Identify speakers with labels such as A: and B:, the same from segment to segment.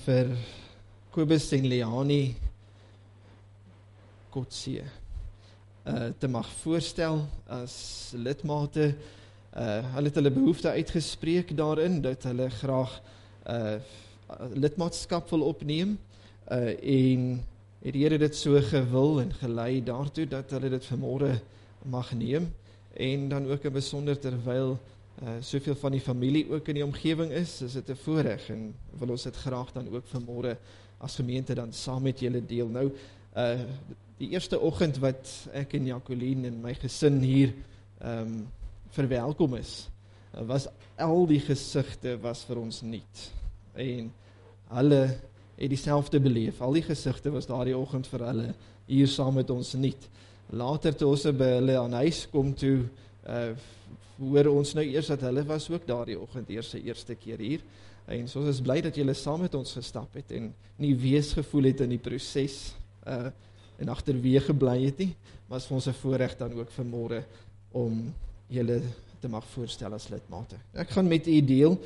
A: vir Kobus en Leani Kotse te mag voorstel as lidmate. Hulle het hulle behoefte uitgespreek daarin, dat hulle graag lidmaatskap wil opneem, en het die Here dit so gewil en gelei daartoe, dat hulle dit vanmôre mag neem, en dan ook in besonder terwyl soveel van die familie ook in die omgewing is dit 'n voorreg, en wil ons dit graag dan ook vanmôre as gemeente dan saam met julle deel. Nou, die eerste oggend wat ek en Jacqueline en my gesin hier verwelkom is, was al die gesigte was vir ons nuut, en hulle het dieselfde beleef, al die gesigte was daardie oggend vir hulle hier saam met ons nuut. Later toe ons by hulle aan huis kom toe, hoor ons nou eers dat hulle was ook daardie oggend eerste keer hier, en so ons is bly dat julle saam met ons gestap het, en nie wees gevoel het in die proses, en agterweë gebly het nie, maar is vir ons 'n voorreg dan ook vanmôre om julle te mag voorstel as lidmate. Ek gaan met u deel,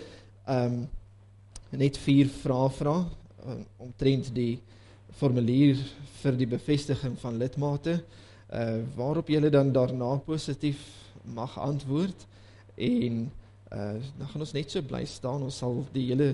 A: net 4 vrae vra, omtrent die formulier vir die bevestiging van lidmate, waarop julle dan daarna positief mag antwoord, en dan gaan ons net so bly staan, ons sal die hele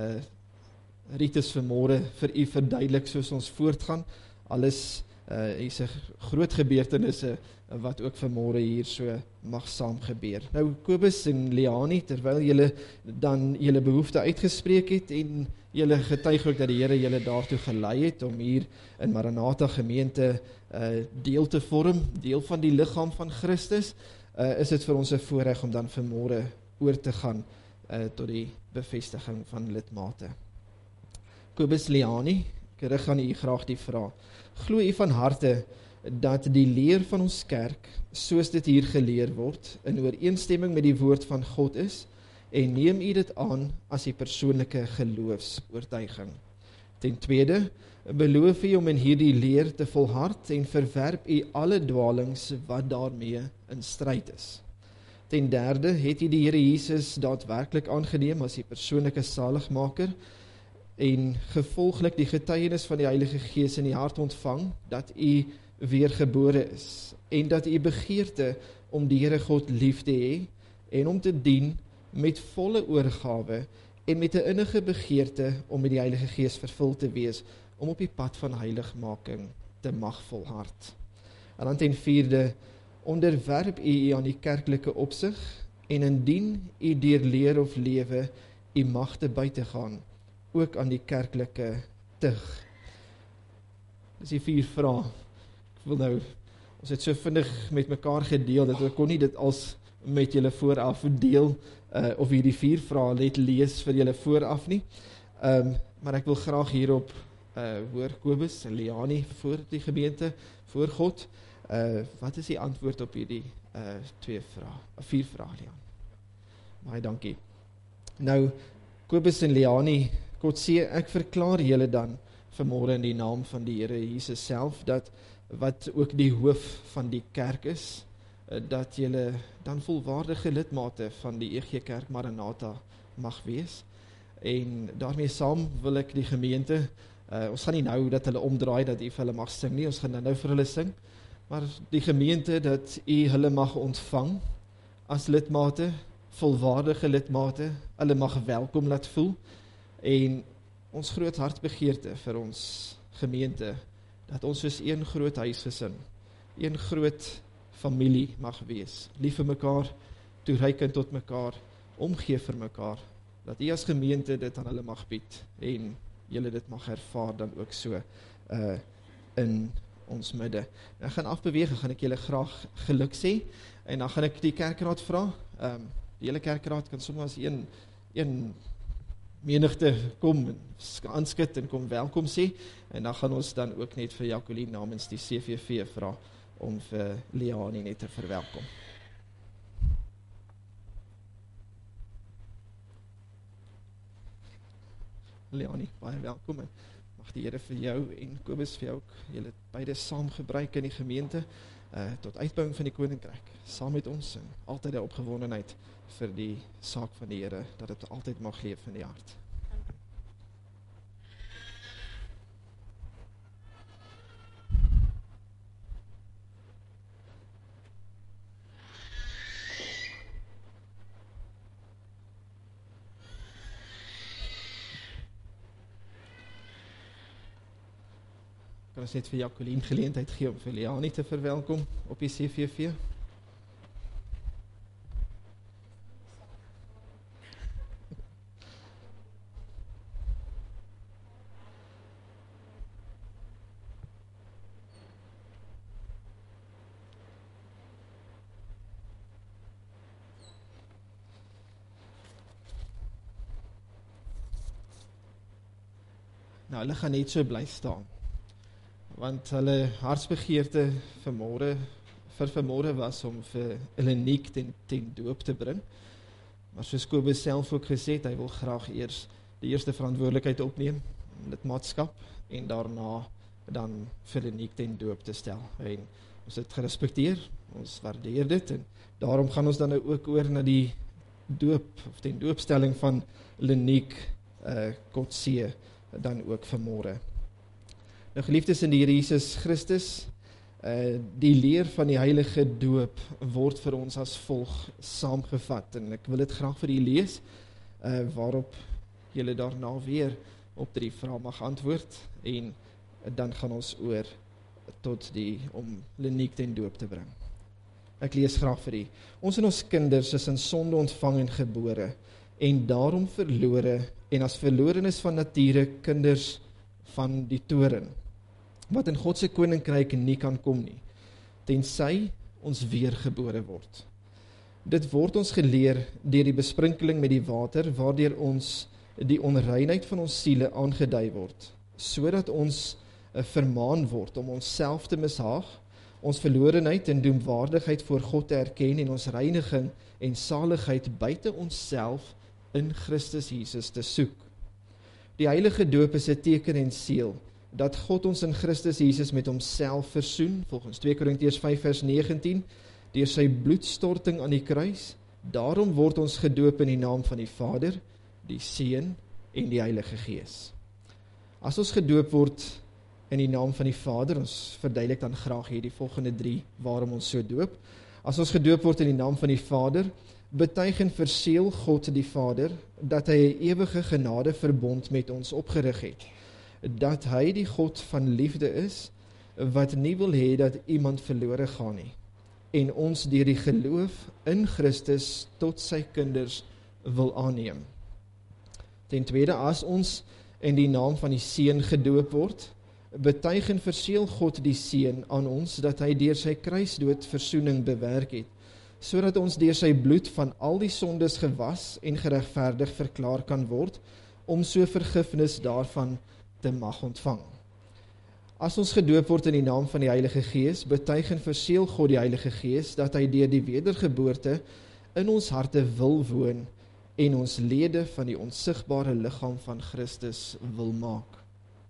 A: ritus vanmôre vir u verduidelik soos ons voortgaan. Alles is 'n groot gebeurtenisse wat ook vanmôre hier so mag saam gebeur. Nou Kobus en Leani, terwyl julle dan julle behoefte uitgespreek het en julle getuig ook dat die Here julle daartoe gelei het om hier in Maranatha gemeente deel te vorm, deel van die liggaam van Christus, is dit vir ons 'n voorreg om dan vanmôre oor te gaan tot die bevestiging van lidmate. Kobus, Leani, ek rig aan u graag die vraag. Glo u van harte dat die leer van ons kerk, soos dit hier geleer word, in ooreenstemming met die woord van God is, en neem u dit aan as die persoonlike geloofsoortuiging? Ten tweede, beloof u om in hierdie leer te volhard en verwerp u alle dwalings wat daarmee in stryd is? Ten derde, het u die Here Jesus daadwerklik aangeneem as die persoonlike saligmaker en gevolglik die getuienis van die Heilige Gees in die hart ontvang, dat u weergebore is, en dat u begeerte om die Here God lief te hê, en om te dien met volle oorgawe, en met 'n innige begeerte om met die Heilige Gees vervul te wees, om op die pad van heiligmaking te mag volhard. En dan ten vierde, onderwerp u aan die kerklike opsig, en indien u deur leer of lewe u magte buite gaan, ook aan die kerklike tug. Dis die 4 vrae. Ek wil nou, ons het so vinnig met mekaar gedeel, dat ek kon nie dit als met julle vooraf deel, of hierdie 4 vrae net lees vir julle vooraf nie, maar ek wil graag hierop hoor Kobus en Leani voor die gemeente, voor God, wat is die antwoord op hierdie 4 vrae, Leani? Baie dankie. Nou, Kobus en Leani Kotse, ek verklaar julle dan vanmôre in die naam van die Here Jesus self, dat wat ook die hoof van die kerk is, dat julle dan volwaardige lidmate van die EG Kerk Maranatha mag wees, en daarmee saam wil ek die gemeente, ons gaan nie nou dat hulle omdraai, dat u vir hulle mag sing nie, ons gaan nou vir hulle sing, maar die gemeente, dat u hulle mag ontvang as lidmate, volwaardige lidmate, hulle mag welkom laat voel, en ons groot hartbegeerte vir ons gemeente, dat ons soos een groot huisgesin, een groot familie mag wees, lief vir mekaar, toereikend tot mekaar, omgee vir mekaar, dat u as gemeente dit aan hulle mag bied, en julle dit mag ervaar dan ook so in ons midde. Ek gaan afbeweeg, gaan ek julle graag geluk sê, en dan gaan ek die kerkraad vra, die hele kerkraad kan sommer as een menigte kom, aanskit en kom welkom sê, en dan gaan ons dan ook net vir Jacqueline namens die CVV vra, om vir Leani net te verwelkom. Leani, baie welkom, en mag die Here vir jou en Kobus vir jou ook, julle beide saam gebruik in die gemeente, tot uitbouing van die koninkryk, saam met ons, en altyd die opgewondenheid vir die saak van die Here, dat het altyd mag leef in die hart. Kan ons net vir Jacqueline geleentheid gee om vir Leani te verwelkom op die CVV? Nou, hulle gaan net so bly staan, want hulle hartsbegeerte vir vanmôre was om vir Eleniek ten doop te bring, maar soos Kobus self ook gesê het, hy wil graag eers die eerste verantwoordelikheid opneem, lidmaatskap, en daarna dan vir Eleniek ten doop te stel, en ons het gerespekteer, ons waardeer dit, en daarom gaan ons dan nou ook oor na die doop, of ten doopstelling van Eleniek Kotse, dan ook vanmôre. Nou geliefdes in die Here Jesus Christus, die leer van die heilige doop word vir ons as volg saamgevat, en ek wil dit graag vir u lees, waarop julle daarna weer op 3 vrae mag antwoord, en dan gaan ons oor tot om Eleniek ten doop te bring. Ek lees graag vir u. Ons en ons kinders is in sonde ontvang en gebore, en daarom verlore, en as verlorenes van nature kinders van die toren, wat in God se koninkryk nie kan kom nie, tensy ons weergebore word. Dit word ons geleer deur die besprinkeling met die water, waardeur ons die onreinheid van ons siele aangedui word, sodat ons vermaan word om onsself te mishaag, ons verlorenheid en doemwaardigheid voor God te erken en ons reiniging en saligheid buite onsself in Christus Jesus te soek. Die heilige doop is 'n teken en seël dat God ons in Christus Jesus met homself versoen, volgens 2 Korintiërs 5 vers 19, deur sy bloedstorting aan die kruis. Daarom word ons gedoop in die naam van die Vader, die Seun en die Heilige Gees. As ons gedoop word in die naam van die Vader, ons verduidelik dan graag hier die volgende 3 waarom ons so doop. As ons gedoop word in die naam van die Vader, betuig en verseël God die Vader, dat hy 'n ewige genade verbond met ons opgerig het, dat hy die God van liefde is, wat nie wil hê dat iemand verlore gaan nie, en ons deur die geloof in Christus tot sy kinders wil aanneem. Ten tweede, as ons in die naam van die Seun gedoop word, betuig en verseël God die Seun aan ons, dat hy deur sy kruisdood versoening bewerk het, sodat ons deur sy bloed van al die sondes gewas en geregverdig verklaar kan word, om so vergifnis daarvan te mag ontvang. As ons gedoop word in die naam van die Heilige Gees, betuig en verseël God die Heilige Gees, dat hy deur die wedergeboorte in ons harte wil woon, en ons lede van die onsigbare liggaam van Christus wil maak.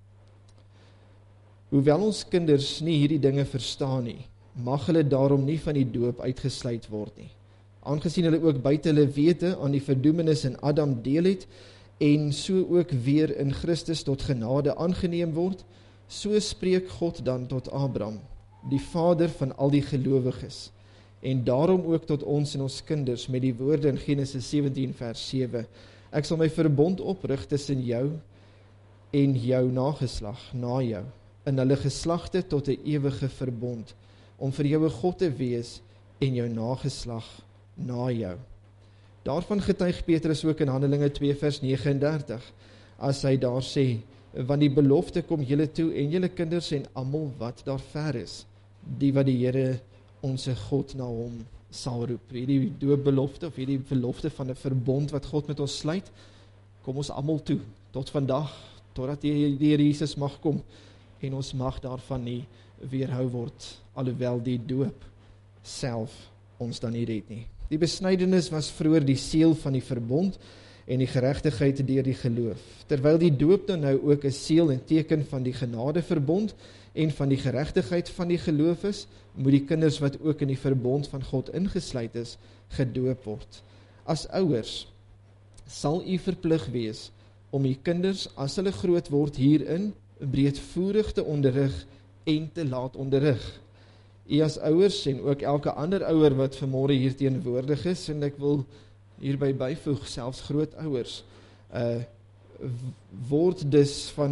A: Hoewel ons kinders nie hierdie dinge verstaan nie, mag hulle daarom nie van die doop uitgesluit word nie. Aangesien hulle ook buite hulle wete aan die verdoemenis in Adam deel het, en so ook weer in Christus tot genade aangeneem word, so spreek God dan tot Abraham, die vader van al die gelowiges, en daarom ook tot ons en ons kinders met die woorde in Genesis 17 vers 7, ek sal my verbond oprig tussen jou en jou nageslag na jou, in hulle geslagte tot 'n ewige verbond, om vir jou 'n God te wees en jou nageslag na jou. Daarvan getuig Petrus ook in Handelinge 2 vers 39, as hy daar sê, want die belofte kom julle toe en julle kinders en almal wat daar ver is, die wat die Here onse God na hom sal roep. Hierdie doopbelofte of hierdie belofte van 'n verbond wat God met ons sluit, kom ons almal toe, tot vandag, totdat die Here Jesus mag kom, en ons mag daarvan nie weerhou word, alhoewel die doop self ons dan nie red nie. Die besnydenis was vroeër die seël van die verbond en die geregtigheid deur die geloof, terwyl die doop dan nou ook 'n seël en teken van die genadeverbond en van die geregtigheid van die geloof is, moet die kinders wat ook in die verbond van God ingesluit is, gedoop word. As ouers sal u verplig wees om u kinders, as hulle groot word hierin, breedvoerig te onderrig en te laat onderrig. U as ouers en ook elke ander ouer wat vanmôre hier teenwoordig is, en ek wil hierby byvoeg, selfs grootouers, word dus van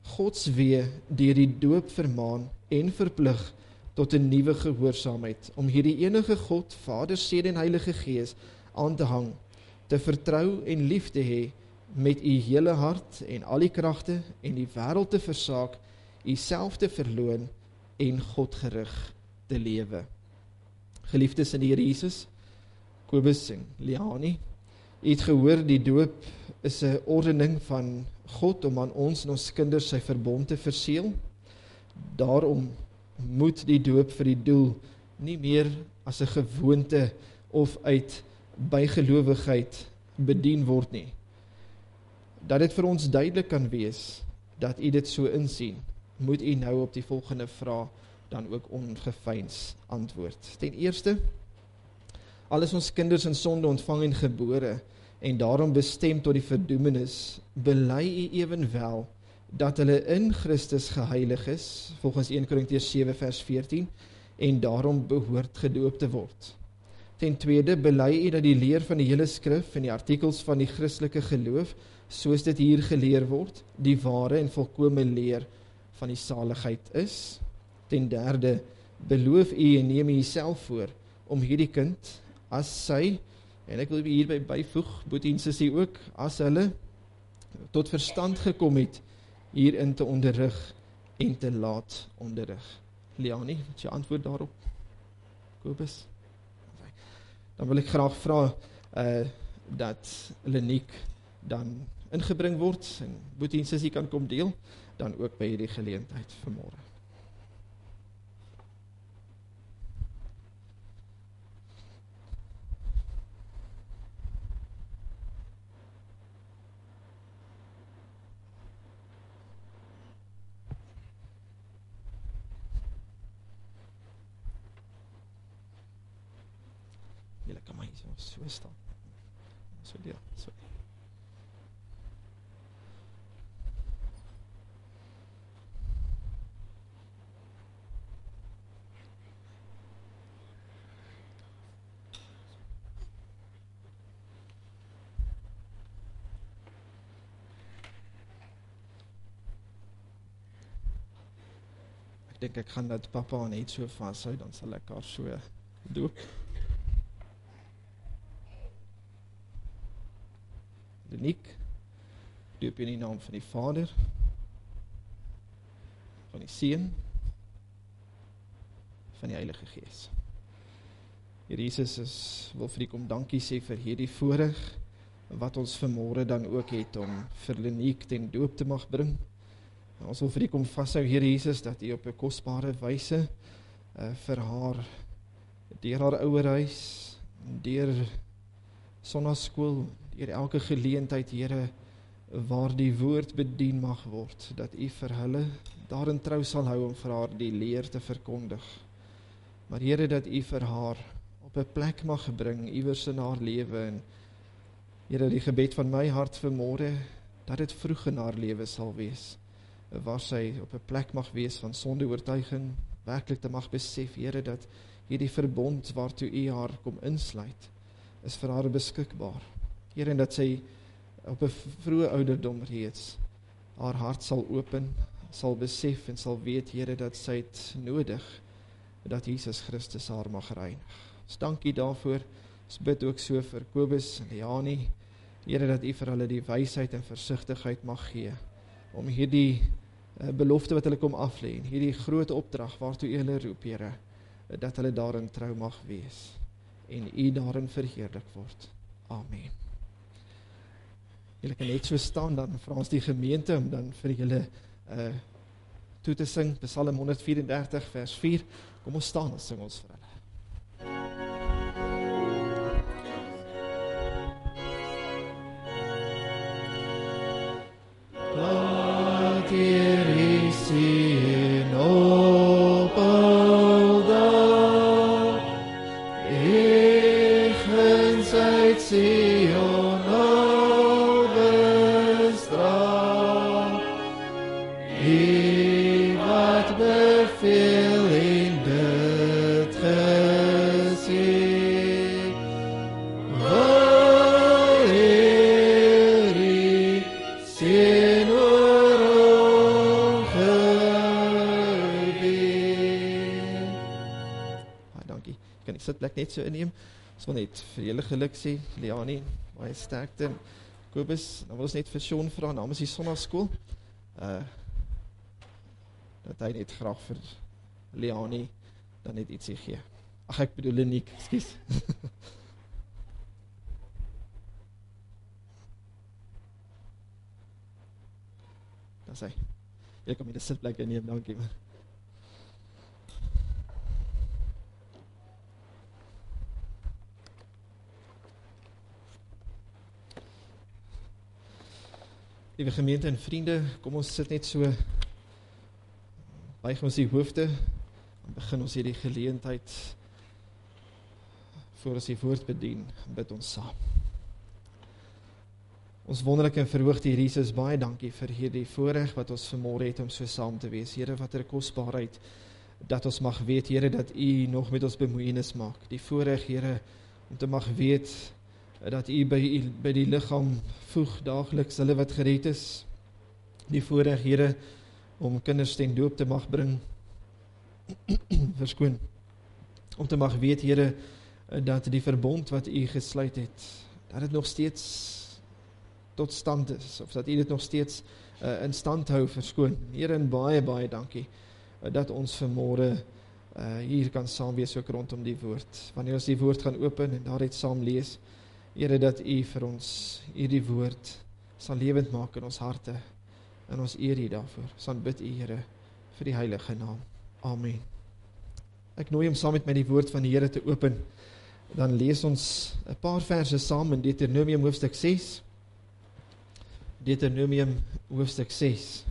A: Gods wee deur die doop vermaan en verplig tot 'n nuwe gehoorsaamheid, om hierdie enige God, Vader, Seun en Heilige Gees aan te hang, te vertrou en lief te hê met u hele hart en al die kragte en die wêreld te versaak, u self te verloon en God gerig te lewe. Geliefdes in die Here Jesus, Kobus en Liani, u het gehoor, die doop is 'n ordening van God om aan ons en ons kinders sy verbond te verseël. Daarom moet die doop vir die doel nie meer as 'n gewoonte of uit bygelowigheid bedien word nie. Dat dit vir ons duidelik kan wees dat u dit so insien, moet u nou op die volgende vraag dan ook ongeveins antwoord. Ten eerste, al is ons kinders in sonde ontvang en gebore en daarom bestem tot die verdoemenis, bely u ewenwel dat hulle in Christus geheilig is, volgens 1 Korintiërs 7 vers 14, en daarom behoort gedoop te word. Ten tweede, bely u dat die leer van die hele skrif en die artikels van die Christelike geloof, soos dit hier geleer word, die ware en volkome leer van die saligheid is. Ten derde, beloof u en neem u jouself voor om hierdie kind, as sy, en ek wil hierby byvoeg, Boetie en Sissie ook, as hulle tot verstand gekom het, hierin te onderrig en te laat onderrig. Liani, wat jou antwoord daarop? Kobus? Dan wil ek graag vra dat Leniek dan ingebring word en Boetie en Sissie kan kom deel, dan ook by hierdie geleentheid vanmôre. Julle kan my so staan. So deel, so. Ek dink ek gaan dat papa net so vashou, dan sal ek haar so doop. Leniek, doop in die naam van die Vader, van die Seun, van die Heilige Gees. Here Jesus, wil vir U kom dankie sê vir hierdie voorreg, wat ons vanmôre dan ook het om vir Leniek ten doop te mag bring. En ons wil vir U kom vashou, Here Jesus, dat U op 'n kosbare wyse vir haar, deur haar ouerhuis, deur sonnaskool, deur elke geleentheid, Here, waar die woord bedien mag word, dat U vir hulle daarin trou sal hou om vir haar die leer te verkondig. Maar Here, dat U vir haar op 'n plek mag bring, iewers in haar lewe, en Here, die gebed van my hart vanmôre, dat dit vroeg in haar lewe sal wees, waar sy op 'n plek mag wees van sondeoortuiging, werklik te mag besef, Here, dat hierdie verbond waartoe U haar kom insluit, is vir haar beskikbaar. Here, en dat sy op 'n vroeë ouderdom reeds haar hart sal open, sal besef en sal weet, Here, dat sy het nodig, dat Jesus Christus haar mag reinig. Ons dank U daarvoor. Ons bid ook so vir Kobus en Liani, Here, dat U vir hulle die wysheid en versigtigheid mag gee, om hierdie belofte wat hulle kom aflê, en hierdie groot opdrag waartoe U hulle roep, Here, dat hulle daarin trou mag wees, en U daarin verheerlik word. Amen. Julle kan net so staan, dan vra ons die gemeente om dan vir julle toe te sing, Psalm 134 vers 4, kom ons staan en sing ons vir hulle. Laat hierdie sien op aldag, egens uit Sion al bestraal, U wat beveel en dit gesê, wil hierdie sien oor sitplek net so inneem. Ons wil net vir julle geluk sê, Leani, baie sterkte, Kobus, dan wil ons net vir Sean vra, namens die Sondagskool, dat hy net graag vir Leani dan net ietsie gee. Ag, ek bedoel Leniek, ekskuus. Dat is hy. Jy kan my die sitplek inneem, dankie man. Liewe gemeente en vriende, kom ons sit net so, buig ons die hoofde, en begin ons hierdie geleentheid, voor ons die woord bedien, bid ons saam. Ons wonderlike en verhoogde Here Jesus, baie dankie vir hierdie voorreg wat ons vanmôre het om so saam te wees. Here, wat 'n kosbaarheid, dat ons mag weet, Here, dat U nog met ons bemoeienis maak. Die voorreg, Here, om te mag weet, dat U by die liggaam voeg daagliks hulle wat gered is. Die voorreg, Here, om kinders ten doop te mag bring. Verskoon. Om te mag weet, Here, dat die verbond wat U gesluit het, dat dit nog steeds tot stand is, of dat U dit nog steeds in stand hou, verskoon. Here, en baie, baie dankie, dat ons vanmôre hier kan saam wees ook rondom die woord. Wanneer ons die woord gaan open en daaruit saam lees, Here, dat U vir ons hierdie woord sal lewend maak in ons harte, en ons eer U daarvoor. Ons aanbid U, Here, vir die heilige naam. Amen. Ek nooi om saam met my die woord van die Here te open. Dan lees ons 'n paar verse saam in Deuteronomium hoofstuk 6. Deuteronomium hoofstuk 6.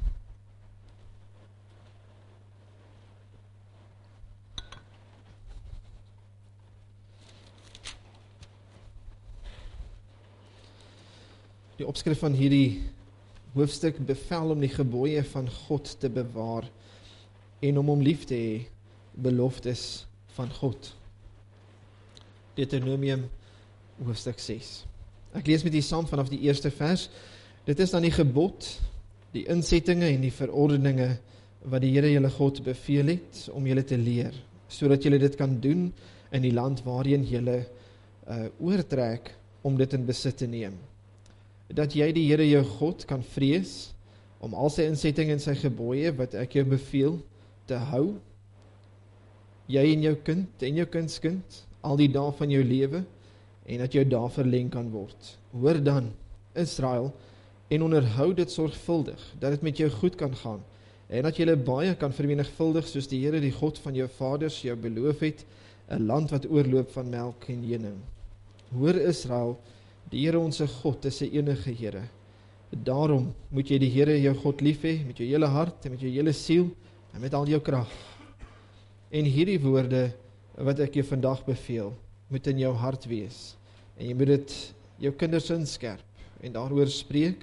A: Die opskrif van hierdie hoofstuk bevel om die gebooie van God te bewaar en om hom lief te hê, beloftes van God. Deuteronomium hoofstuk 6. Ek lees met u saam vanaf die eerste vers. Dit is dan die gebod, die insettinge en die verordeninge wat die Here julle God beveel het om julle te leer, sodat julle dit kan doen in die land waarheen julle oortrek om dit in besit te neem. Dat jy die Here jou God kan vrees om al sy insettinge en sy gebooie wat ek jou beveel te hou, jy en jou kind en jou kindskind al die dae van jou lewe en dat jou dae verleng kan word. Hoor dan, Israel, en onderhou dit sorgvuldig, dat dit met jou goed kan gaan, en dat jy baie kan vermenigvuldig, soos die Here die God van jou vaders jou beloof het, 'n land wat oorloop van melk en honing. Hoor Israel, die Here onse God is 'n enige Here. Daarom moet jy die Here jou God lief hê, met jou hele hart en met jou hele siel, en met al jou krag. En hierdie woorde, wat ek jou vandag beveel, moet in jou hart wees, en jy moet dit jou kinders inskerp, en daaroor spreek,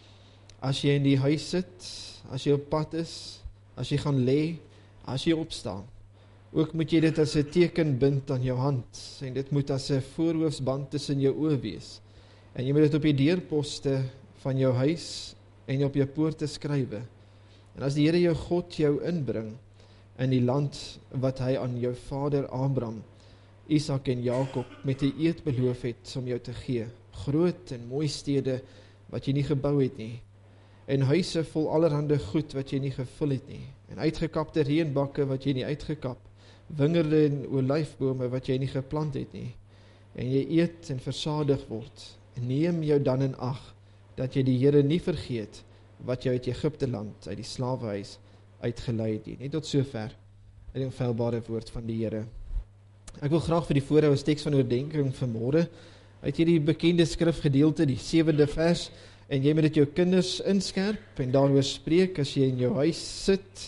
A: as jy in die huis sit, as jy op pad is, as jy gaan lê, as jy opstaan. Ook moet jy dit as 'n teken bind aan jou hand, en dit moet as 'n voorhoofsband tussen jou oë wees. En jy moet dit op die deurposte van jou huis en op jou poorte skrywe. En as die Here jou God jou inbring in die land wat hy aan jou vader Abraham, Isak en Jakob met 'n eed beloof het om jou te gee, groot en mooi stede wat jy nie gebou het nie, en huise vol allerhande goed wat jy nie gevul het nie, en uitgekapte reënbakke wat jy nie uitgekap, wingerde en olyfbome wat jy nie geplant het nie, en jy eet en versadig word, en neem jou dan in ag, dat jy die Here nie vergeet, wat jou uit Egipte land, uit die slawehuis uitgelei het nie. Net tot sover, in die onfeilbare woord van die Here. Ek wil graag vir die voorhoue teks van oordenking vanmôre, uit hierdie bekende skrifgedeelte, die 7de vers, en jy moet dit jou kinders inskerp, en daaroor spreek, as jy in jou huis sit,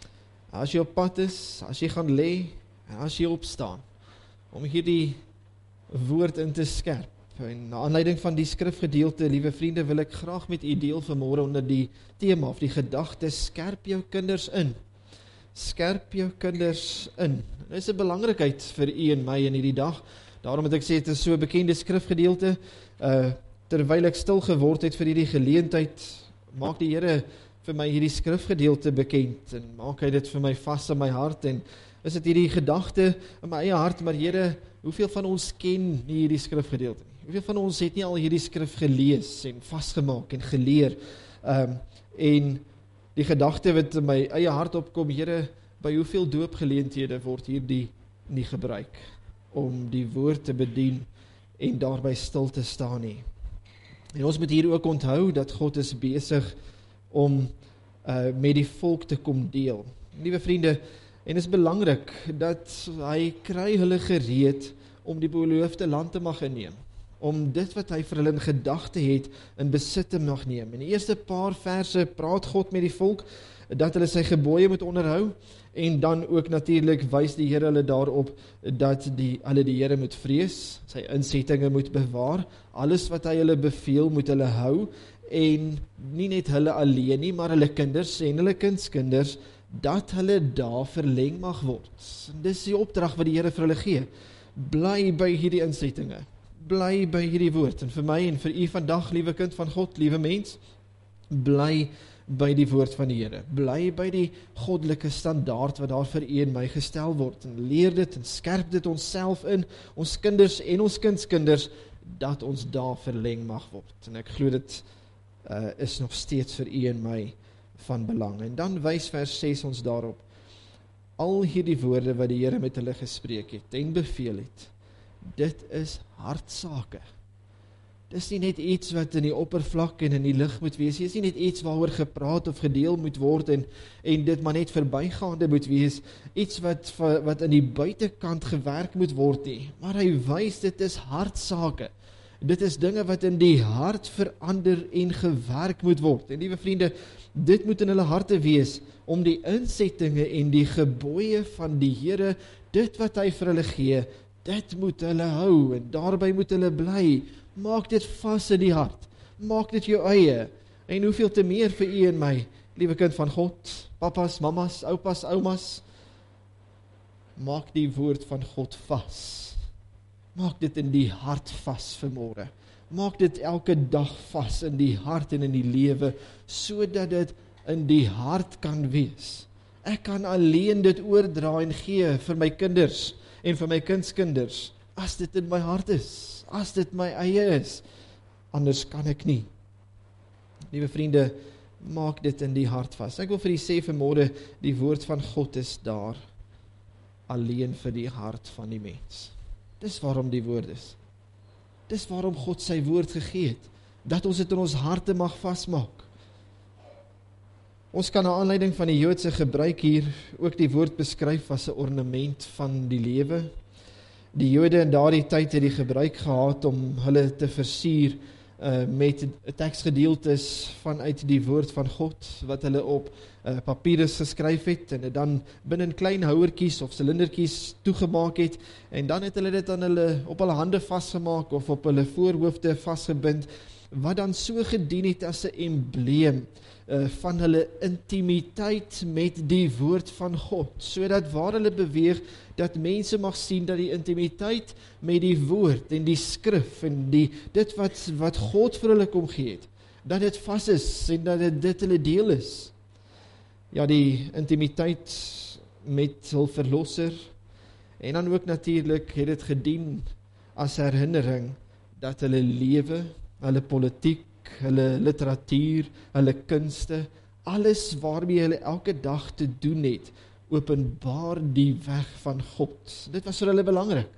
A: as jy op pad is, as jy gaan lê, en as jy opstaan, om hierdie woord in te skerp. En na aanleiding van die skrifgedeelte, liewe vriende, wil ek graag met u deel vanmôre onder die tema of die gedagte, skerp jou kinders in. Skerp jou kinders in. Dit is 'n belangrikheid vir u en my in hierdie dag. Daarom het ek sê, dit is so 'n bekende skrifgedeelte. Terwyl ek stil geword het vir hierdie geleentheid, maak die Here vir my hierdie skrifgedeelte bekend, en maak hy dit vir my vas in my hart, en is dit hierdie gedagte in my eie hart, maar Here, hoeveel van ons ken nie hierdie skrifgedeelte nie? Hoeveel van ons het nie al hierdie skrif gelees en vasgemaak en geleer? En die gedagte wat in my eie hart opkom, Here, by hoeveel doopgeleenthede word hierdie nie gebruik om die woord te bedien en daarby stil te staan nie. En ons moet hier ook onthou dat God is besig om met die volk te kom deel. Liewe vriende, en is belangrik dat hy kry hulle gereed om die beloofde land te mag inneem, om dit wat hy vir hulle in gedagte het, in besit te mag neem. In die eerste paar verse praat God met die volk, dat hulle sy gebooie moet onderhou, en dan ook natuurlik wys die Here hulle daarop, dat hulle die Here moet vrees, sy insettinge moet bewaar, alles wat hy hulle beveel moet hulle hou, en nie net hulle alleen nie, maar hulle kinders en hulle kindskinders, dat hulle daar verleng mag word. En dis die opdrag wat die Here vir hulle gee. Bly by hierdie insettinge, bly by hierdie woord, en vir my en vir u vandag, liewe kind van God, liewe mens, bly by die woord van die Here, bly by die goddelike standaard wat daar vir u en my gestel word, en leer dit en skerp dit onsself in, ons kinders en ons kindskinders, dat ons daar verleng mag word. En ek glo dit is nog steeds vir u en my van belang. En dan wys vers 6 ons daarop, al hierdie woorde wat die Here met hulle gespreek het en beveel het, dit is hartsake. Dis nie net iets wat in die oppervlak en in die lig moet wees, dis nie net iets waaroor gepraat of gedeel moet word en dit maar net verbygaande moet wees, iets wat in die buitekant gewerk moet word nie, maar hy wys dit is hartsake. Dit is dinge wat in die hart verander en gewerk moet word. En liewe vriende, dit moet in hulle harte wees, om die insettinge en die gebooie van die Here, dit wat hy vir hulle gee, dit moet hulle hou, en daarby moet hulle bly. Maak dit vas in die hart, maak dit jou eie, en hoeveel te meer vir u en my, liewe kind van God, papas, mamas, oupas, oumas, maak die woord van God vas. Maak dit in die hart vas vanmôre. Maak dit elke dag vas in die hart en in die lewe, sodat dit in die hart kan wees. Ek kan alleen dit oordra en gee vir my kinders en vir my kindskinders, as dit in my hart is, as dit my eie is, anders kan ek nie. Liewe vriende, maak dit in die hart vas. Ek wil vir u sê vanmôre, die woord van God is daar, alleen vir die hart van die mens. Dis waarom die woord is. Dis waarom God sy woord gegee het, dat ons dit in ons harte mag vasmaak. Ons kan na aanleiding van die Joodse gebruik hier ook die woord beskryf as 'n ornament van die lewe. Die Jode in daardie tyd het die gebruik gehad om hulle te versier met teksgedeeltes vanuit die woord van God, wat hulle op papierus geskryf het, en dit dan binne klein houertjies of silindertjies toegemaak het, en dan het hulle dit aan hulle, op hulle hande vasgemaak, of op hulle voorhoofde vasgebind, wat dan so gedien het as 'n embleem van hulle intimiteit met die woord van God, sodat waar hulle beweeg, dat mense mag sien dat die intimiteit met die woord en die skrif en dit wat God vir hulle kom gee het, dat dit vas is en dat dit hulle deel is. Ja, die intimiteit met hul verlosser, en dan ook natuurlik het dit gedien as herinnering dat hulle lewe, hulle politiek, hulle literatuur, hulle kunste, alles waarmee hulle elke dag te doen het, openbaar die weg van God. Dit was vir hulle belangrik,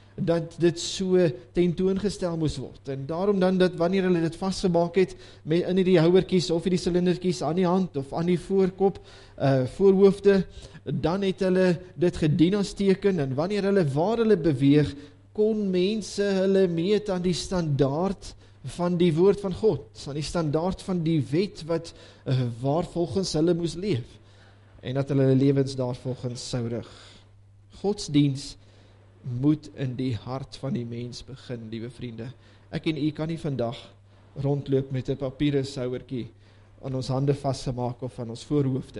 A: dat dit so tentoongestel moes word. En daarom dan, dat wanneer hulle dit vasgemaak het, in die houertjies of die silindertjies aan die hand of aan die voorkop, voorhoofde, dan het hulle dit gedien as teken, en wanneer hulle waar hulle beweeg, kon mense hulle meet aan die standaard van die woord van God, aan die standaard van die wet wat waar volgens hulle moes leef, en dat hulle lewens daarvolgens sou rig. Godsdiens moet in die hart van die mens begin, liewe vriende. Ek en u kan nie vandag rondloop met 'n papiereshouertjie aan ons hande vasgemaak of aan ons voorhoofde,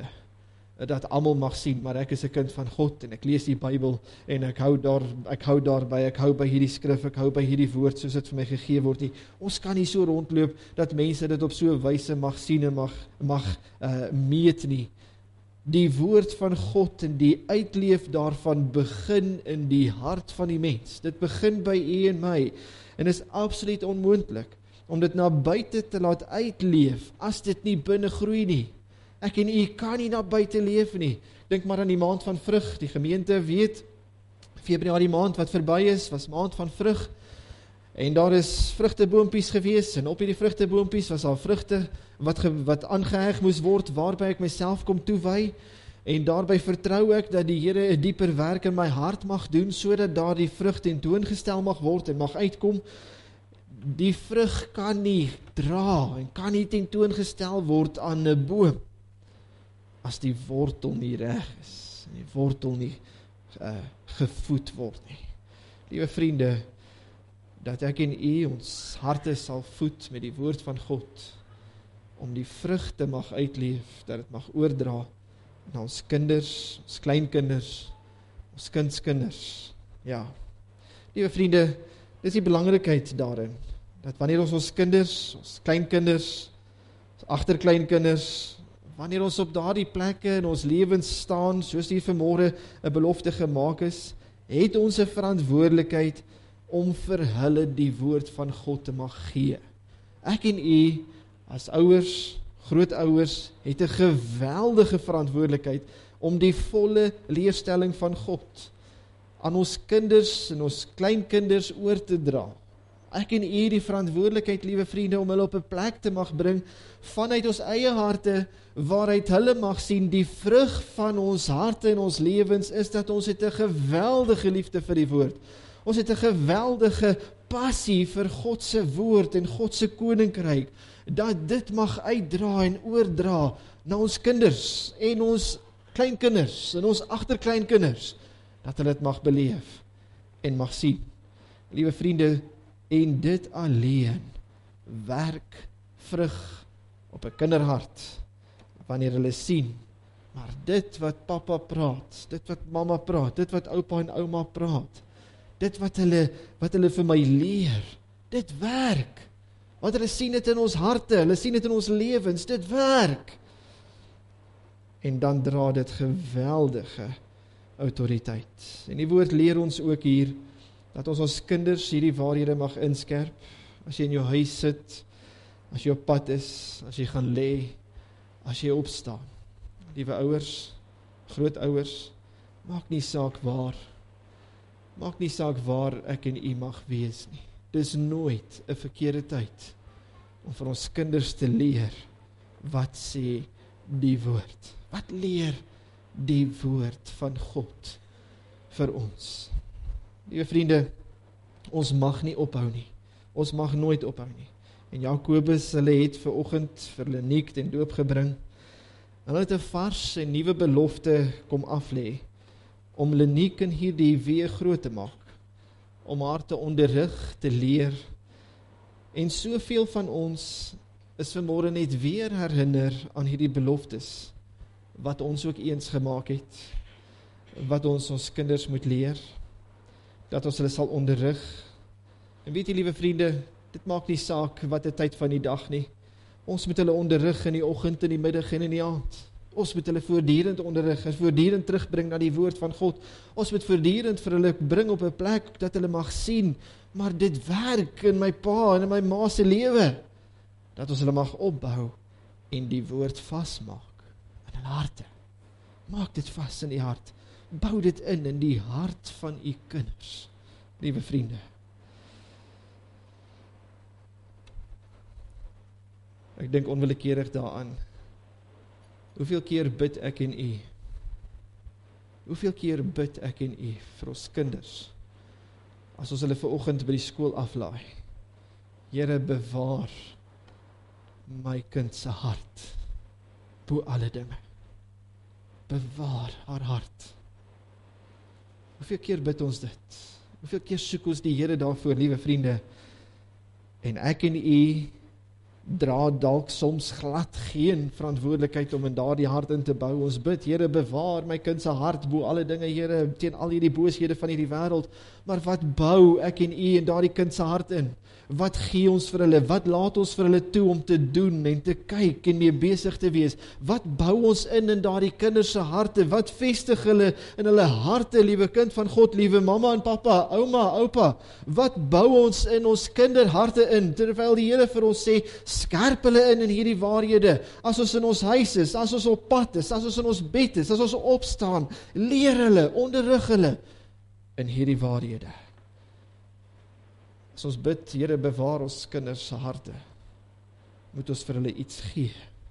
A: dat almal mag sien, maar ek is 'n kind van God en ek lees die Bybel en ek hou daarby, ek hou by hierdie skrif, ek hou by hierdie woord soos dit vir my gegee word nie. Ons kan nie so rondloop dat mense dit op so 'n wyse mag sien en mag meet nie. die woord van God en die uitleef daarvan begin in die hart van die mens. Dit begin by u en my, en is absoluut onmoontlik om dit na buite te laat uitleef, as dit nie binne groei nie. Ek en u kan nie na buite leef nie. Dink maar aan die maand van vrug, die gemeente weet, Februarie maand wat verby is, was maand van vrug, en daar is vrugteboompies gewees, en op hierdie vrugteboompies was daar vrugte, wat aangeheg moes word, waarby ek myself kom toewy, en daarby vertrou ek, dat die Here 'n dieper werk in my hart mag doen, sodat daar die vrug tentoongestel mag word, en mag uitkom. Die vrug kan nie dra, en kan nie tentoongestel word aan 'n boom, as die wortel nie reg is, en die wortel nie gevoed word nie. Liewe vriende, dat ek en u ons harte sal voed met die woord van God, om die vrug te mag uitleef, dat het mag oordra na ons kinders, ons kleinkinders, ons kindskinders. Ja, liewe vriende, dis die belangrikheid daarin, dat wanneer ons kinders, ons kleinkinders, ons agterkleinkinders, wanneer ons op daardie plekke in ons lewens staan, soos die vanmôre 'n belofte gemaak is, het ons 'n verantwoordelikheid om vir hulle die woord van God te mag gee. Ek en u, as ouers, grootouers, het 'n geweldige verantwoordelikheid om die volle leerstelling van God aan ons kinders en ons kleinkinders oor te dra. Ek en u die verantwoordelikheid, liewe vriende, om hulle op 'n plek te mag bring, vanuit ons eie harte, waaruit hulle mag sien, die vrug van ons harte en ons lewens, is dat ons het 'n geweldige liefde vir die woord. Ons het 'n geweldige passie vir God se woord en God se koninkryk, dat dit mag uitdra en oordra na ons kinders en ons kleinkinders en ons agterkleinkinders, dat hulle dit mag beleef en mag sien. Liewe vriende, en dit alleen werk vrug op 'n kinderhart, wanneer hulle sien, maar dit wat papa praat, dit wat mamma praat, dit wat oupa en ouma praat, dit wat hulle vir my leer, dit werk. Want hulle sien dit in ons harte, hulle sien dit in ons lewens, dit werk. En dan dra dit geweldige autoriteit. En die woord leer ons ook hier, dat ons kinders hierdie waarhede mag inskerp, as jy in jou huis sit, as jy op pad is, as jy gaan lê, as jy opstaan. Liewe ouers, grootouers, maak nie saak waar ek en u mag wees nie. Dis nooit 'n verkeerde tyd om vir ons kinders te leer, wat sê die woord? Wat leer die woord van God vir ons? Liewe vriende, ons mag nie ophou nie. Ons mag nooit ophou nie. En Jakobus, hulle het vanoggend vir Leniek ten doop gebring. Hulle het 'n vars en nuwe belofte kom aflê, om Leniek in hierdie weer groot te maak, om haar te onderrig, te leer. En soveel van ons is vanmôre net weer herinner aan hierdie beloftes, wat ons ook eens gemaak het, wat ons kinders moet leer, dat ons hulle sal onderrig. En weet jy, liewe vriende, dit maak nie saak wat die tyd van die dag nie. Ons moet hulle onderrig in die oggend, in die middag en in die aand. Ons moet hulle voortdurend onderrig en voortdurend terugbring na die woord van God. Ons moet voortdurend vir hulle bring op 'n plek dat hulle mag sien, maar dit werk in my pa en in my ma se lewe. Dat ons hulle mag opbou en die woord vasmaak in hulle harte. Maak dit vas in die hart. Bou dit in die hart van u kinders, liewe vriende. Ek dink onwillekeurig daaraan. Hoeveel keer bid ek en u? Hoeveel keer bid ek en u vir ons kinders, as ons hulle vanoggend by die skool aflaai? Here, bewaar my kind se hart bo alle dinge. Bewaar haar hart. Hoeveel keer bid ons dit? Hoeveel keer soek ons die Here daarvoor, liewe vriende? En ek en u dra dalk soms glad geen verantwoordelikheid om in daardie hart in te bou. Ons bid, Here, bewaar my kind se hart bo alle dinge, Here, teen al hierdie booshede van hierdie wêreld. Maar wat bou ek en u in daardie kind se hart in? Wat gee ons vir hulle? Wat laat ons vir hulle toe om te doen en te kyk en mee besig te wees? Wat bou ons in daardie kinders se harte? Wat vestig hulle in hulle harte, liewe kind van God, liewe mamma en pappa, ouma, oupa? Wat bou ons in ons kinderharte in? Terwyl die Here vir ons sê, skerp hulle in hierdie waarhede. As ons in ons huis is, as ons op pad is, as ons in ons bed is, as ons opstaan, leer hulle, onderrig hulle in hierdie waarhede. As ons bid, Here, bewaar ons kinders se harte, moet ons vir hulle iets gee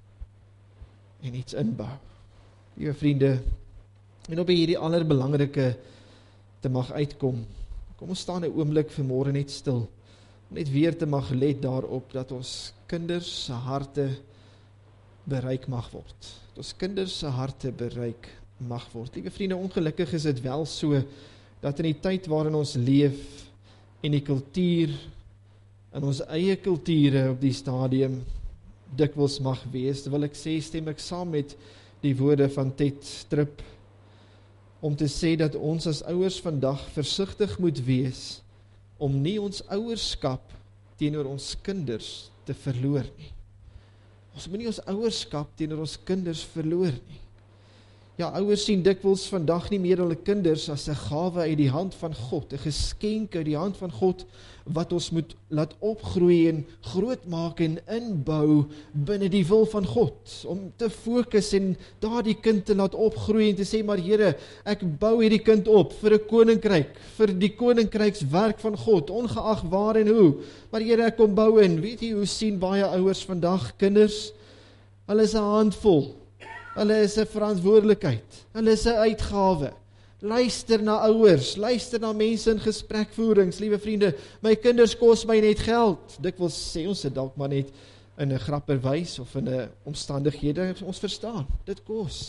A: en iets inbou. Liewe vriende, en op hierdie allerbelangrike te mag uitkom, kom ons staan 'n oomblik vanmôre net stil, net weer te mag let daarop dat ons kinders se harte bereik mag word. Dat ons kinders se harte bereik mag word. Liewe vriende, ongelukkig is dit wel so, dat in die tyd waarin ons leef, en die kultuur, in ons eie kulture op die stadium, dikwels mag wees, wil ek sê, stem ek saam met die woorde van Ted Tripp, om te sê dat ons as ouers vandag versigtig moet wees, om nie ons ouerskap teenoor ons kinders te verloor nie. Ons moet nie ons ouerskap teenoor ons kinders verloor nie. Ja, ouers sien dikwels vandag nie meer hulle kinders as 'n gawe uit die hand van God, 'n geskenk uit die hand van God, wat ons moet laat opgroei en grootmaak en inbou binne die wil van God, om te fokus en daardie kind te laat opgroei en te sê, maar Here, ek bou hierdie kind op vir 'n koninkryk, vir die koninkrykswerk van God, ongeag waar en hoe, maar Here, ek kom bou in. Weet jy hoe sien baie ouers vandag kinders? Hulle is 'n handvol. Hulle is 'n verantwoordelikheid, hulle is 'n uitgawe. Luister na ouers, luister na mense in gesprekvoerings, liewe vriende, my kinders kos my net geld. Dikwels sê ons dit dalk maar net in 'n grapperwys of in 'n omstandighede, ons verstaan, dit kos.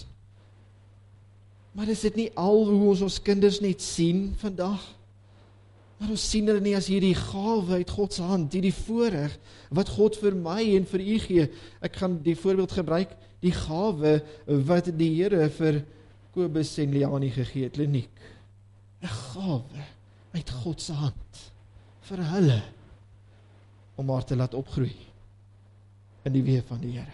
A: Maar is dit nie al hoe ons kinders net sien vandag? Maar ons sien hulle nie as hierdie gawe uit God se hand, hierdie voorreg wat God vir my en vir u gee. Ek gaan die voorbeeld gebruik, die gawe wat die Here vir Kobus en Liani gegee het, Leniek. 'n Gawe uit God se hand vir hulle om haar te laat opgroei in die weë van die Here.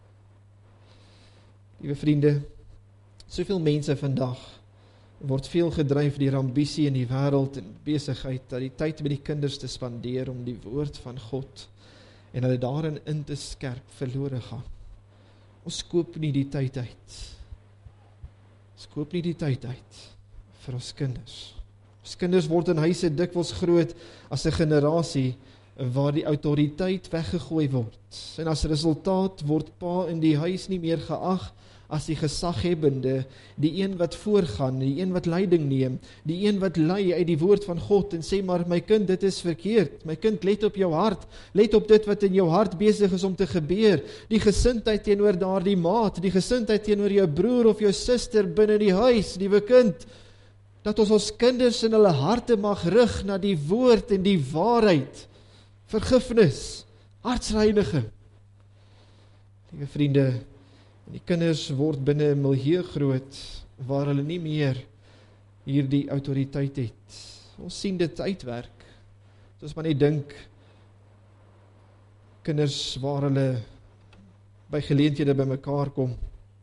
A: Liewe vriende, soveel mense vandag word veel gedryf deur ambisie in die wêreld en besigheid, dat die tyd met die kinders te spandeer om die woord van God en hulle daarin in te skerp verlore gaan. Ons koop nie die tyd uit. Ons koop nie die tyd uit vir ons kinders. Ons kinders word in huise dikwels groot as 'n generasie waar die autoriteit weggegooi word. En as resultaat word pa in die huis nie meer geag as die gesaghebende, die een wat voorgaan, die een wat leiding neem, die een wat lei uit die woord van God en sê, maar my kind, dit is verkeerd. My kind, let op jou hart, let op dit wat in jou hart besig is om te gebeur. Die gesindheid teenoor daardie maat, die gesindheid teenoor jou broer of jou suster binne die huis, liewe kind, dat ons kinders in hulle harte mag rig na die woord en die waarheid, vergifnis, hartsreiniging. Liewe vriende, die kinders word binne 'n milieu groot waar hulle nie meer hierdie autoriteit het. Ons sien dit uitwerk. Soos maar net dink, kinders waar hulle by geleenthede bymekaar kom.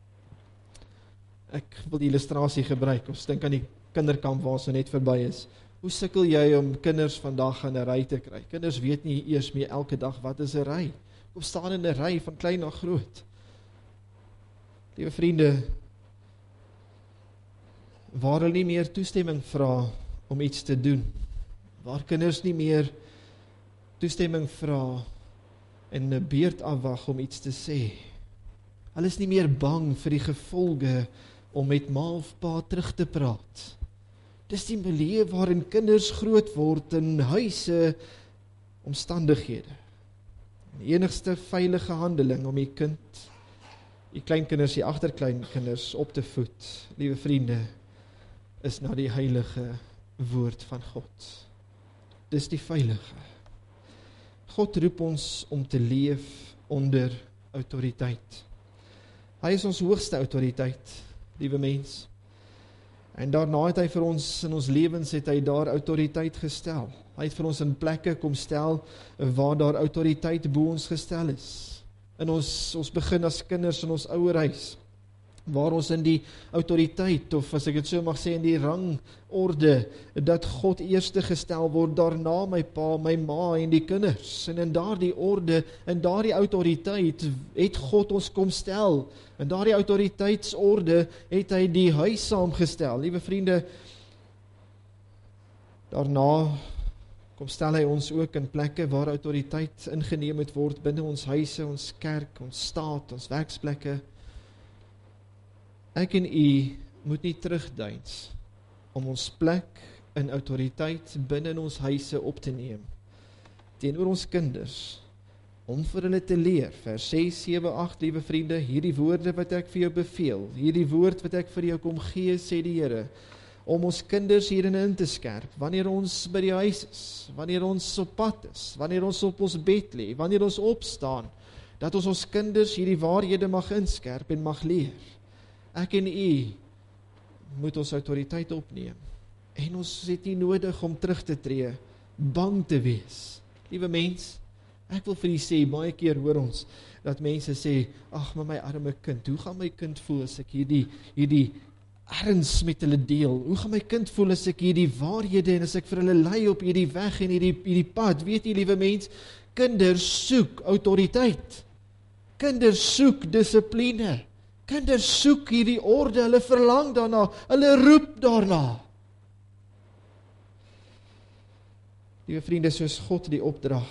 A: Ek wil die illustrasie gebruik. Ons dink aan die kinderkamp waar ons net verby is. Hoe sukkel jy om kinders vandag in 'n ry te kry? Kinders weet nie eers meer elke dag wat is 'n ry. Kom staan in 'n ry van klein na groot. Liewe vriende, waar hulle nie meer toestemming vra om iets te doen, waar kinders nie meer toestemming vra en 'n beurt afwag om iets te sê. Hulle is nie meer bang vir die gevolge om met ma of pa terug te praat. Dis die milieu waarin kinders groot word in huise, omstandighede. Die enigste veilige handeling om die kleinkinders, die agterkleinkinders op te voed, liewe vriende, is na die heilige woord van God. Dis die veilige. God roep ons om te leef onder autoriteit. Hy is ons hoogste autoriteit, liewe mens. En daarna het hy vir ons, in ons lewens het hy daar autoriteit gestel. Hy het vir ons in plekke kom stel, waar daar autoriteit bo ons gestel is. In ons begin as kinders in ons ouerhuis, waar ons in die autoriteit, of as ek het so mag sê, in die rangorde, dat God eerste gestel word, daarna my pa, my ma en die kinders. En in daardie orde, in daardie autoriteit, het God ons kom stel. In daardie autoriteitsorde het hy die huis saamgestel. Liewe vriende, daarna kom stel hy ons ook in plekke waar autoriteit ingeneem het word, binne ons huise, ons kerk, ons staat, ons werksplekke. Ek en u moet nie terugdeins om ons plek in autoriteit binne in ons huise op te neem, teenoor ons kinders, om vir hulle te leer, vers 6, 7, 8, liewe vriende, hierdie woorde wat ek vir jou beveel, hierdie woord wat ek vir jou kom gee, sê die Here, om ons kinders hierin in te skerp, wanneer ons by die huis is, wanneer ons op pad is, wanneer ons op ons bed lê, wanneer ons opstaan, dat ons kinders hierdie waarhede mag inskerp en mag leer. Ek en u moet ons autoriteit opneem, en ons het nie nodig om terug te tree, bang te wees. Liewe mens, ek wil vir u sê, baie keer hoor ons, dat mense sê, ag, maar my arme kind, hoe gaan my kind voel as ek hierdie erns met hulle deel? Hoe gaan my kind voel as ek hierdie waarhede, en as ek vir hulle lei op hierdie weg en hierdie pad? Weet jy, liewe mens, kinders soek autoriteit, kinders soek dissipline, kinders soek hierdie orde, hulle verlang daarna, hulle roep daarna. Liewe vriende, soos God die opdrag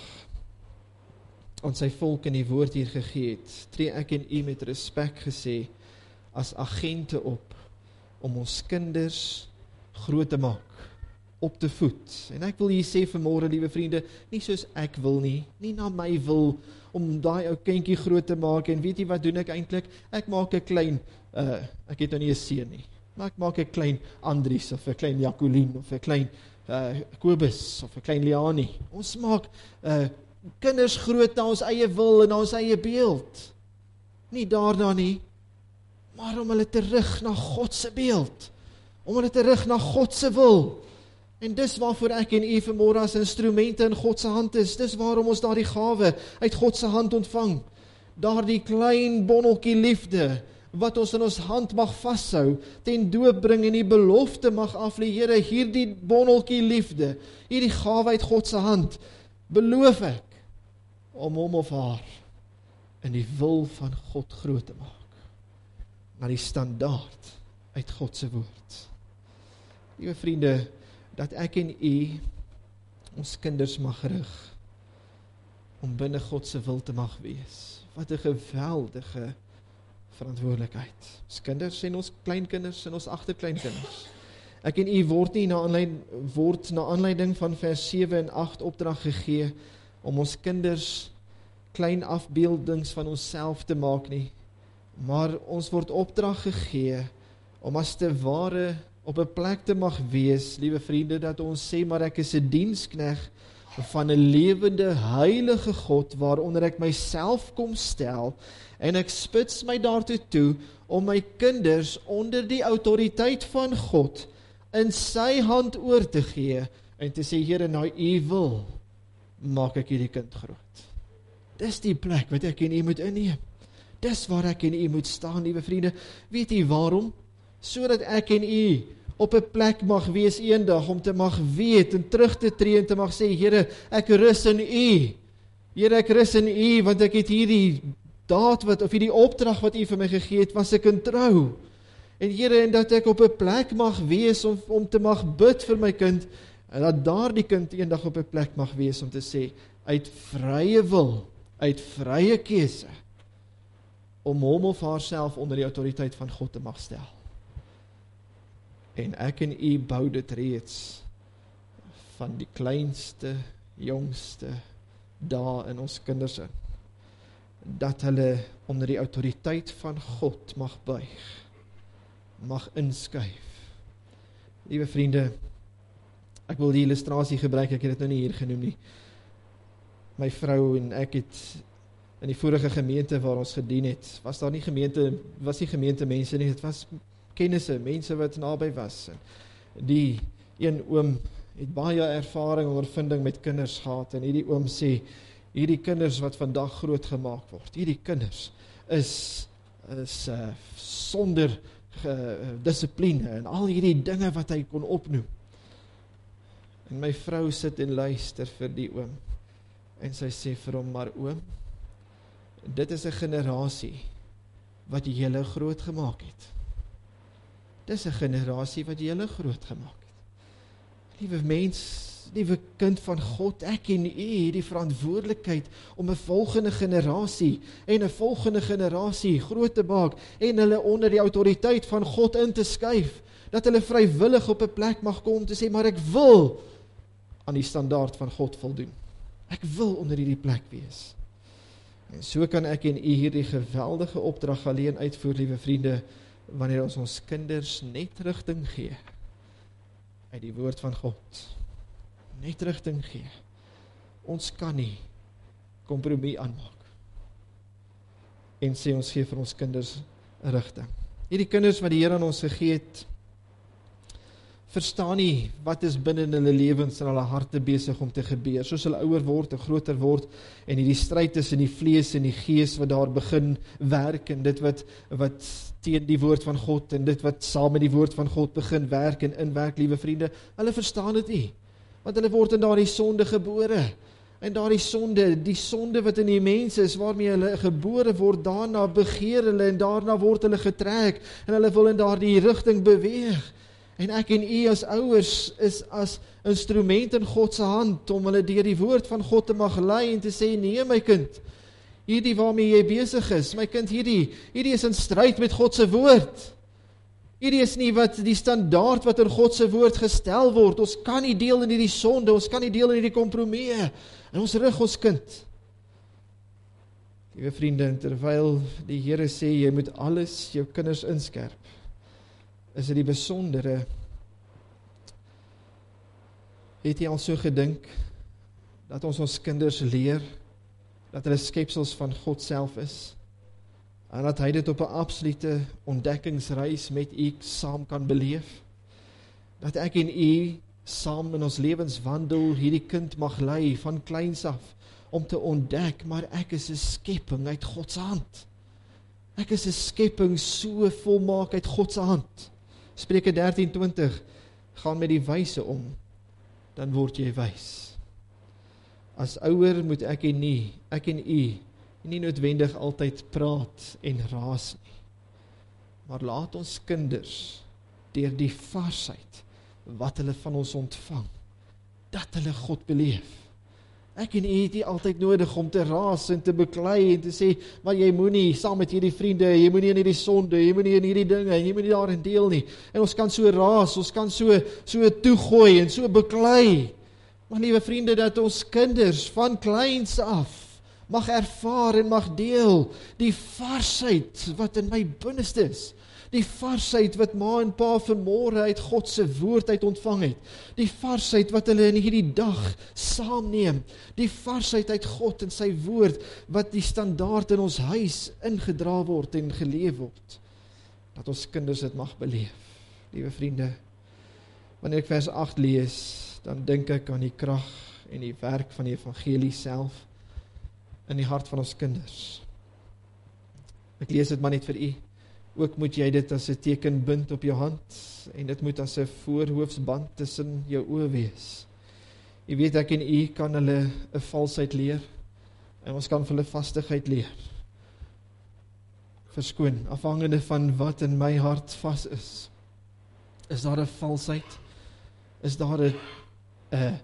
A: aan sy volk in die woord hier gegee het, tree ek en u met respek gesê, as agente op, om ons kinders groot te maak, op te voed. En ek wil hier sê vanmôre, liewe vriende, nie soos ek wil nie na my wil, om daai ou kindjie groot te maak, en weet jy wat doen ek eintlik? Ek maak 'n klein, ek het nou nie 'n seun nie, maar ek maak 'n klein Andries, of 'n klein Jacqueline, of 'n klein Kobus, of 'n klein Liani. Ons maak kinders groot na ons eie wil, en na ons eie beeld. Nie daarna nie, maar om hulle terug na God se beeld, om hulle terug na God se wil. En dis waarvoor ek en u vanmôre as instrumente in God se hand is. Dis waarom ons daardie gawe uit God se hand ontvang. Daardie klein bonneltjie liefde, wat ons in ons hand mag vashou, ten doop bring en die belofte mag aflê, Here, hierdie bonneltjie liefde, hierdie gawe uit God se hand, beloof ek, om hom of haar in die wil van God groot te maak, na die standaard uit God se woord. Liewe vriende, dat ek en u ons kinders mag rig, om binne God se wil te mag wees. Wat 'n geweldige verantwoordelikheid. Ons kinders en ons kleinkinders en ons agterkleinkinders. Ek en u word na aanleiding van vers 7 en 8 opdrag gegee, om ons kinders klein afbeeldings van onsself te maak nie, maar ons word opdrag gegee, om as te ware op 'n plek te mag wees, liewe vriende, dat ons sê, maar ek is 'n diensknegt van 'n lewende, heilige God, waaronder ek myself kom stel, en ek spits my daartoe toe, om my kinders onder die autoriteit van God, in sy hand oor te gee, en te sê, Here, nou u wil, maak ek hierdie kind groot. Dis die plek wat ek en u moet inneem. Dis waar ek en u moet staan, liewe vriende. Weet u waarom? Sodat ek en u op 'n plek mag wees eendag, om te mag weet en terug te tree en te mag sê, Here, ek rus in u. Here, ek rus in u, want ek het hierdie daad of hierdie opdrag wat u vir my gegee het, was ek in trou. En Here, en dat ek op 'n plek mag wees om te mag bid vir my kind, en dat daardie kind eendag op 'n plek mag wees om te sê, uit vrye wil, uit vrye keuse, om hom of haarself onder die autoriteit van God te mag stel. En ek en u bou dit reeds van die kleinste, jongste dae in ons kinders in, dat hulle onder die autoriteit van God mag buig, mag inskuif. Liewe vriende, ek wil die illustrasie gebruik, ek het dit nou nie hier genoem nie. My vrou en ek het In die vorige gemeente waar ons gedien het, was nie gemeentemense nie, dit was kennisse, mense wat naby was. En die een oom het baie ervaring en ondervinding met kinders gehad, en hierdie oom sê, hierdie kinders wat vandag groot gemaak word, hierdie kinders is sonder dissipline, en al hierdie dinge wat hy kon opnoem. En my vrou sit en luister vir die oom, en sy sê vir hom, maar oom, dit is 'n generasie wat julle groot gemaak het. Dis 'n generasie wat julle groot gemaak het. Liewe mens, liewe kind van God, ek en u het die verantwoordelikheid om 'n volgende generasie en 'n volgende generasie groot te maak en hulle onder die autoriteit van God in te skuif, dat hulle vrywillig op 'n plek mag kom te sê, maar ek wil aan die standaard van God voldoen. Ek wil onder hierdie plek wees. En so kan ek en u hierdie geweldige opdrag alleen uitvoer, liewe vriende, wanneer ons kinders net rigting gee uit die woord van God. Net rigting gee. Ons kan nie kompromie aanmaak en sê ons gee vir ons kinders 'n rigting. Hierdie kinders wat die Here aan ons gegee het, verstaan nie wat is binne in hulle lewens en hulle harte besig om te gebeur. Soos hulle ouer word en groter word en hierdie stryd tussen die vlees en die gees wat daar begin werk en dit wat teen die woord van God en dit wat saam met die woord van God begin werk en inwerk, liewe vriende, hulle verstaan dit nie. Want hulle word in daardie sonde gebore. En daardie sonde, die sonde wat in die mens is, waarmee hulle gebore word, daarna begeer hulle en daarna word hulle getrek en hulle wil in daardie rigting beweeg. En ek en u as ouers is as instrument in God se hand om hulle deur die woord van God te mag lei en te sê, nee my kind, hierdie waarmee jy besig is, my kind, hierdie is in stryd met God se woord. Hierdie is nie wat die standaard wat in God se woord gestel word. Ons kan nie deel in hierdie sonde, ons kan nie deel in hierdie kompromieë. En ons rig ons kind. Liewe vriende, terwyl die Here sê, jy moet alles jou kinders inskerp, is dit die besondere, het jy al so gedink, dat ons kinders leer, dat hulle skepsels van God self is, en dat hy dit op 'n absolute ontdekkingsreis met u saam kan beleef, dat ek en u saam in ons lewenswandel hierdie kind mag lei van kleins af, om te ontdek, maar ek is 'n skepping uit God se hand. Ek is 'n skepping so volmaak uit God se hand. Spreuke 13:20, gaan met die wyse om, dan word jy wys. As ouer moet ek en u, nie noodwendig altyd praat en raas nie, maar laat ons kinders, deur die varsheid, wat hulle van ons ontvang, dat hulle God beleef. Ek en u het nie altyd nodig om te raas en te beklei en te sê, maar jy moenie saam met hierdie vriende, jy moenie in hierdie sonde, jy moenie in hierdie dinge, jy moenie daarin deel nie. En ons kan so raas, ons kan so toegooi en so beklei. Maar liewe vriende, dat ons kinders van kleins af mag ervaar en mag deel die varsheid wat in my binneste is. Die varsheid wat ma en pa vanmôre uit God se woord uit ontvang het. Die varsheid wat hulle in hierdie dag saamneem. Die varsheid uit God en sy woord wat die standaard in ons huis ingedra word en geleef word. Dat ons kinders dit mag beleef. Liewe vriende, wanneer ek vers 8 lees, dan dink ek aan die krag en die werk van die evangelie self in die hart van ons kinders. Ek lees dit maar net vir u. Ook moet jy dit as 'n teken bind op jou hand, en dit moet as 'n voorhoofsband tussen jou oë wees. Jy weet, ek en u kan hulle 'n valsheid leer, en ons kan vir hulle vastigheid leer. Verskoon, afhangende van wat in my hart vas is. Is daar 'n valsheid? Is daar 'n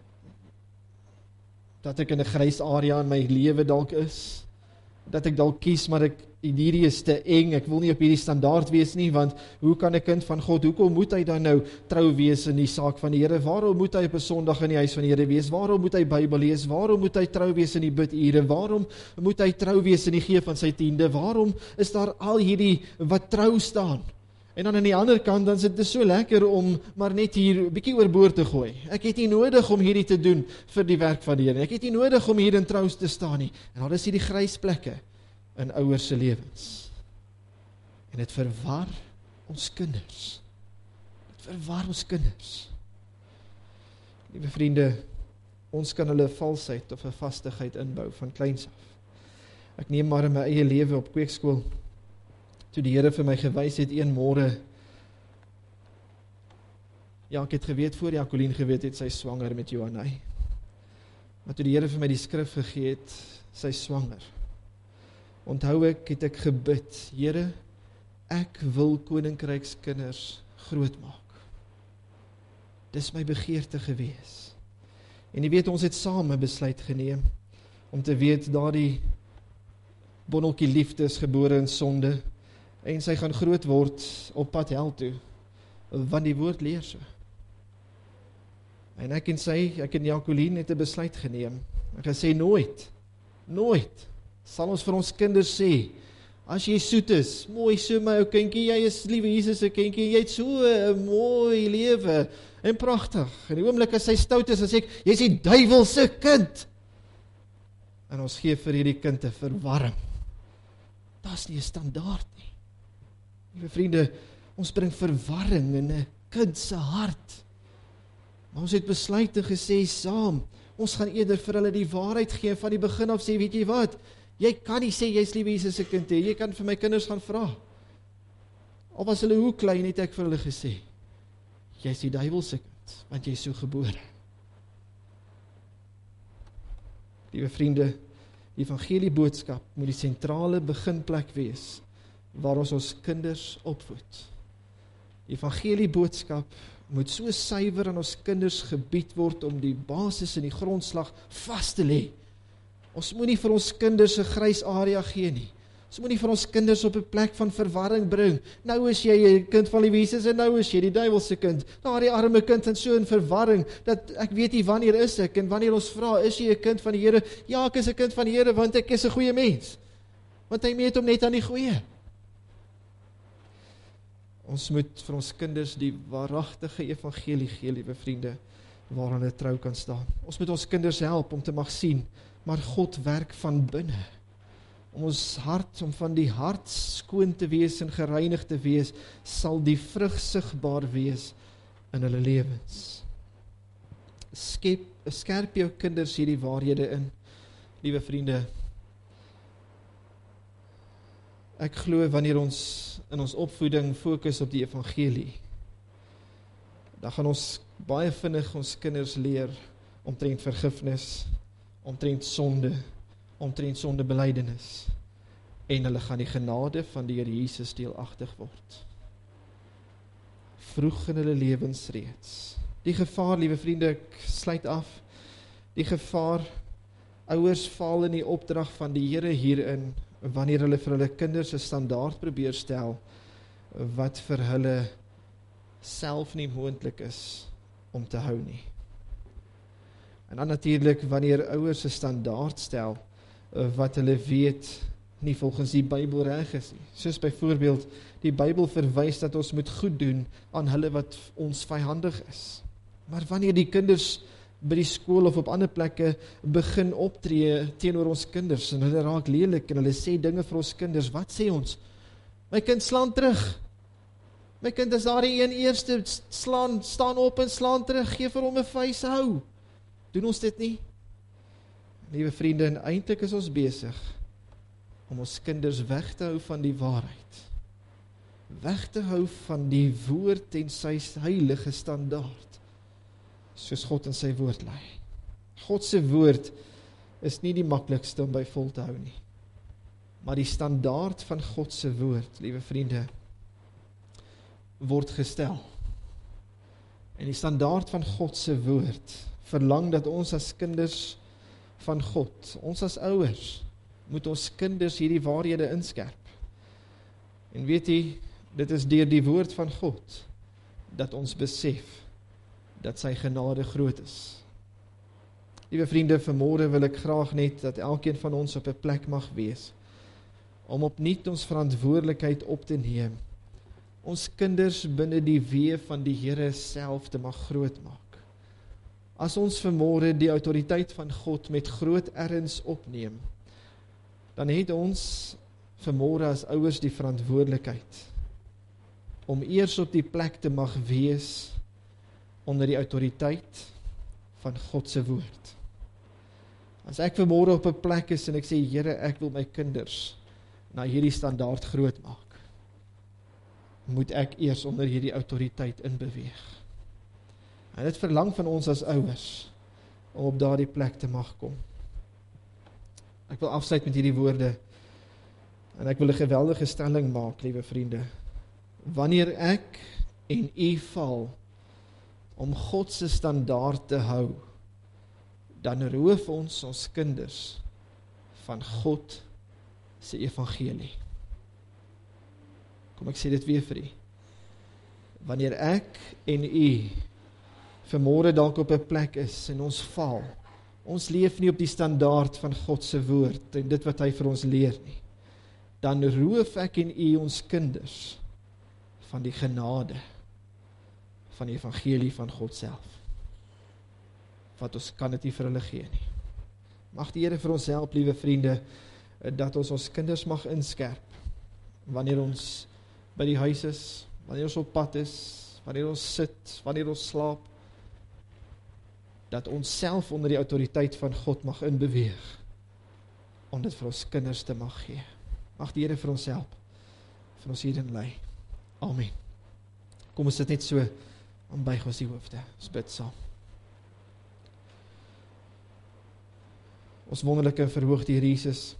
A: dat ek in 'n grys area in my lewe dalk is? Dat ek dalk kies, maar hierdie is te eng, ek wil nie op hierdie standaard wees nie, want hoe kan 'n kind van God, hoekom moet hy dan nou trou wees in die saak van die Here? Waarom moet hy op 'n Sondag in die huis van die Here wees? Waarom moet hy Bybel lees? Waarom moet hy trou wees in die bidure? Waarom moet hy trou wees in die gee van sy tiende? Waarom is daar al hierdie wat trou staan? En dan aan die ander kant, dan is dit so lekker om maar net hier 'n bietjie oorboord te gooi. Ek het nie nodig om hierdie te doen vir die werk van die Here. Ek het nie nodig om hier in trous te staan nie. En daar is hierdie grys plekke in ouers se lewens. En dit verwar ons kinders. Dit verwar ons kinders. Liewe vriende, ons kan hulle valsheid of 'n vastigheid inbou van kleins af. Ek neem maar in my eie lewe op kweekskool, toe die Here vir my gewys het een môre, ja, ek het geweet voor Jacqueline geweet het, sy is swanger met Johanay. Maar toe die Here vir my die skrif gegee het, sy is swanger. Onthou ek, het ek gebid, Here, ek wil koninkrykskinders grootmaak. Dis my begeerte gewees. En jy weet, ons het saam 'n besluit geneem, om te weet, daardie bonneltjie liefde is gebore in sonde, en sy gaan groot word op pad hel toe, want die woord leer so. En ek en Jacqueline het 'n besluit geneem, en gesê, nooit, sal ons vir ons kinders sê, as jy soet is, mooi so my ou kindjie, jy is liewe Jesus se kindjie, jy het so 'n mooi lewe, en pragtig, en die oomblik as sy stout is, dan sê ek, jy is die duiwel se kind, en ons gee vir hierdie kind 'n verwarring. Dat is nie 'n standaard nie. Liewe vriende, ons bring verwarring in 'n kind se hart. Maar ons het besluit en gesê saam, ons gaan eerder vir hulle die waarheid gee van die begin af sê, weet jy wat, jy kan nie sê, jy is liewe Jesus se kind hê, jy kan vir my kinders gaan vra. Al was hulle hoe klein, het ek vir hulle gesê, jy is die duiwel se kind, want jy is so gebore. Liewe vriende, die evangelie boodskap moet die sentrale beginplek wees, waar ons kinders opvoed. Die evangelie boodskap moet so suiwer aan ons kinders gebied word, om die basis en die grondslag vast te lê. Ons moet nie vir ons kinders 'n grys area gee nie. Ons moet nie vir ons kinders op 'n plek van verwarring bring. Nou is jy 'n kind van die Jesus, en nou is jy die duiwel se kind. Die arme kind is so in verwarring, dat ek weet nie wanneer is ek, en wanneer ons vra, is jy 'n kind van die Here? Ja, ek is 'n kind van die Here, want ek is 'n goeie mens. Want hy meet hom net aan die goeie. Ons moet vir ons kinders die waaragtige evangelie gee, liewe vriende, waaraan hulle trou kan staan. Ons moet ons kinders help om te mag sien, maar God werk van binne. Om ons hart, om van die hart skoon te wees en gereinig te wees, sal die vrug sigbaar wees in hulle lewens. Skerp jou kinders hierdie waarhede in, liewe vriende. Ek glo wanneer ons in ons opvoeding fokus op die evangelie, dan gaan ons baie vinnig ons kinders leer omtrent vergifnis, omtrent sondebelydenis, en hulle gaan die genade van die Here Jesus deelagtig word. Vroeg in hulle lewens reeds. Die gevaar, liewe vriende, ek sluit af, die gevaar, ouers val in die opdrag van die Here hierin, wanneer hulle vir hulle kinders 'n standaard probeer stel, wat vir hulle self nie moontlik is om te hou nie. En dan natuurlik, wanneer ouers 'n standaard stel, wat hulle weet nie volgens die Bybel reg is nie. Soos byvoorbeeld, die Bybel verwys dat ons moet goed doen aan hulle wat ons vyhandig is. Maar wanneer die kinders by die skool of op ander plekke begin optree teenoor ons kinders, en hulle raak lelik, en hulle sê dinge vir ons kinders, wat sê ons? My kind slaan terug. My kind is daar die een eerste, staan op en slaan terug, gee vir hom 'n vuis, hou. Doen ons dit nie? Liewe vriende, en eintlik is ons besig om ons kinders weg te hou van die waarheid. Weg te hou van die woord en sy heilige standaard, soos God in sy woord lê. God se woord is nie die maklikste om by vol te hou nie. Maar die standaard van God se woord, liewe vriende, word gestel. En die standaard van God se woord verlang dat ons as kinders van God, ons as ouers, moet ons kinders hierdie waarhede inskerp. En weet jy, dit is deur die woord van God dat ons besef dat sy genade groot is. Liewe vriende, vanmôre wil ek graag net dat elkeen van ons op 'n plek mag wees om opnuut ons verantwoordelikheid op te neem ons kinders binne die weë van die Here self te mag grootmaak. As ons vanmôre die autoriteit van God met groot erns opneem, dan het ons vanmôre as ouers die verantwoordelikheid om eers op die plek te mag wees onder die autoriteit van God se woord. As ek vanmôre op 'n plek is en ek sê, Here, ek wil my kinders na hierdie standaard groot maak, moet ek eers onder hierdie autoriteit inbeweeg. En dit verlang van ons as ouers om op daardie plek te mag kom. Ek wil afsluit met hierdie woorde en ek wil 'n geweldige stelling maak, liewe vriende. Wanneer ek en u val om God se standaard te hou, dan roof ons kinders van God se evangelie. Kom ek sê dit weer vir u. Wanneer ek en u vanmôre dalk op 'n plek is en ons val, ons leef nie op die standaard van God se woord en dit wat hy vir ons leer nie, dan roof ek en u ons kinders van die genade van die evangelie van God self. Want ons kan dit nie vir hulle gee nie. Mag die Here vir ons help, liewe vriende, dat ons kinders mag inskerp, wanneer ons by die huis is, wanneer ons op pad is, wanneer ons sit, wanneer ons slaap, dat ons self onder die autoriteit van God mag inbeweeg, om dit vir ons kinders te mag gee. Mag die Here vir ons help, vir ons hierin lei. Amen. Kom ons sit net so, en buig ons die hoofde, ons bid saam. Ons wonderlike en verhoogde Here Jesus,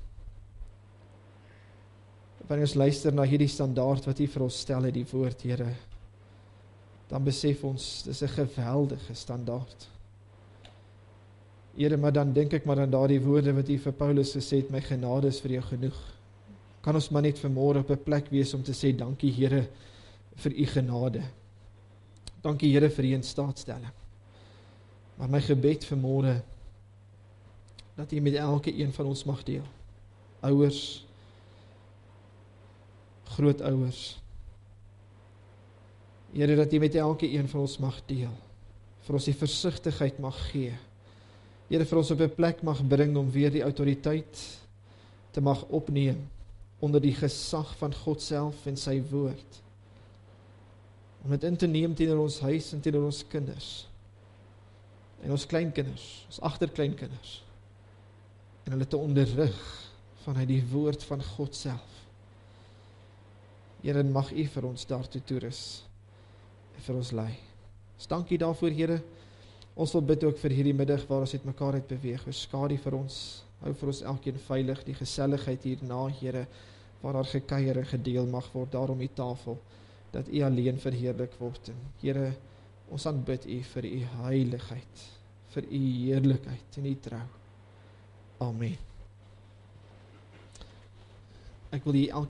A: wanneer ons luister na hierdie standaard wat U vir ons stel uit die woord, Here, dan besef ons, dis 'n geweldige standaard. Here, maar dan dink ek maar aan daardie woorde wat U vir Paulus gesê het, my genade is vir jou genoeg. Kan ons maar net vanmôre op 'n plek wees om te sê, dankie Here vir U genade. Dankie Here vir U instaatstelling. Maar my gebed vanmôre, dat U met elke een van ons mag deel. Ouers, grootouers. Here, dat U met elke een van ons mag deel. Vir ons die versigtigheid mag gee. Here, vir ons op 'n plek mag bring om weer die autoriteit te mag opneem onder die gesag van God self en sy woord. Om dit in te neem teenoor ons huis en teenoor ons kinders. En ons kleinkinders, ons agterkleinkinders. En hulle te onderrig vanuit die woord van God self. Here, mag U vir ons daartoe toerus en vir ons lei. Ons dankie daarvoor, Here. Ons wil bid ook vir hierdie middag waar ons uit mekaar uit beweeg. Ons skadu vir ons, hou vir ons elkeen veilig, die geselligheid hierna, Here, waar daar gekuier en gedeel mag word, daarom die tafel, dat U alleen verheerlik word. En Here, ons aanbid U vir U heiligheid, vir U heerlikheid en U trou. Amen. Ek wil hier